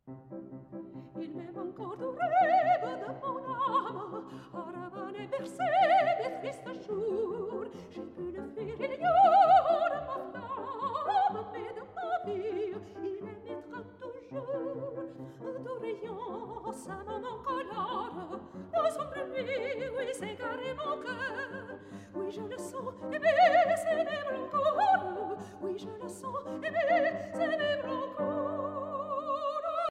Il m'aime encore du rêve de mon âme, Aravane bercé mes tristes jours. J'ai pu le fuir, il ignore ma flamme, mais de ma vie, il émettra toujours du rayon, ça me manque l'âme, la sombre nuit, oui, s'égarer mon cœur. Oui, je